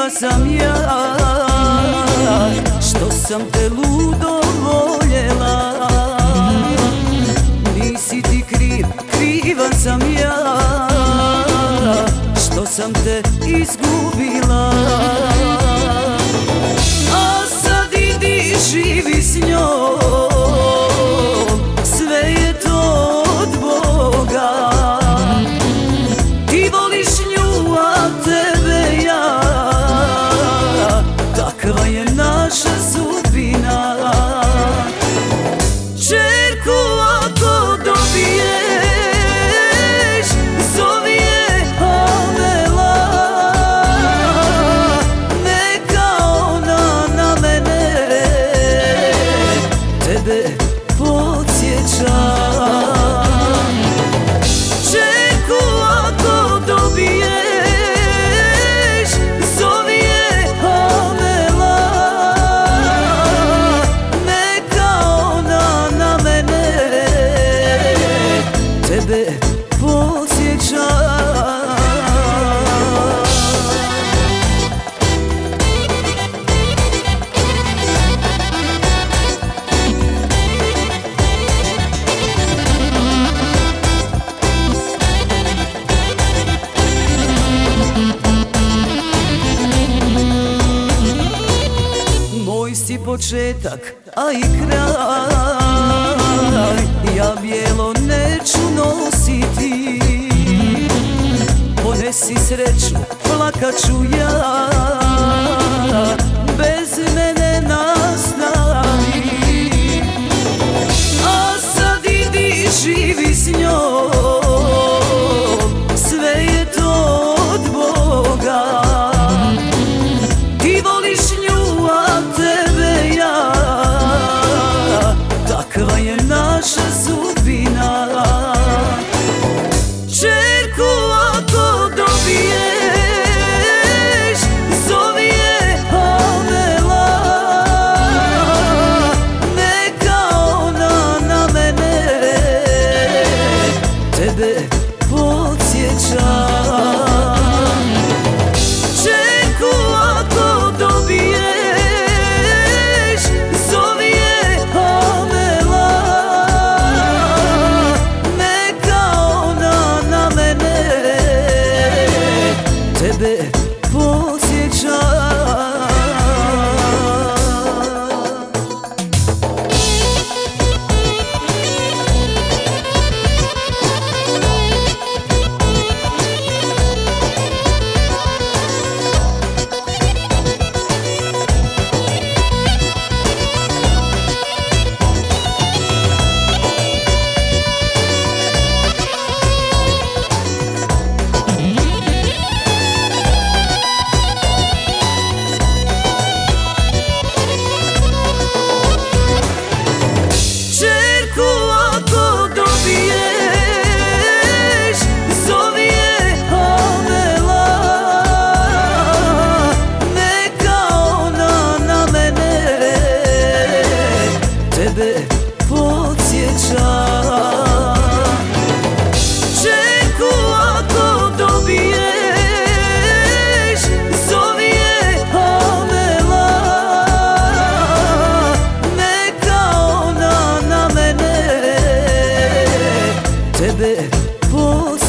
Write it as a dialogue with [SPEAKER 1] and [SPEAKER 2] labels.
[SPEAKER 1] kriva sam ja, što sam te ludo voljela. Nisi ti kriv, kriva sam ja, što sam te izgubila. A sad idi živi s njom, sve je to od Boga. Ti voliš nju, a tebe ja, takva je naša sudbina. Čerku ako dobiješ, zovi je Amela, neka ona na mene tebe podsjeća. Čerku ako dobiješ, zovi je Amela, neka ona na mene tebe podsjeća. Moj si početak, a i kraj, ja bijelo neću nositi. Ponesi sreću, plakat ću ja, bez mene nastavi. A sad idi živi s njom, sve je to od Boga. Ti voliš nju, a tebe ja, takva je naša sudbina. Čerku ako dobiješ, zovi je Amela, neka ona na mene tebe podsjeća. Čerku ako dobiješ, zovi je Amela, neka ona na mene tebe podsjeća. Čerku ako dobiješ, zovi je Amela, neka ona na mene tebe podsjeća. Čerku ako dobiješ, zovi je Amela, neka ona na mene tebe podsjeća.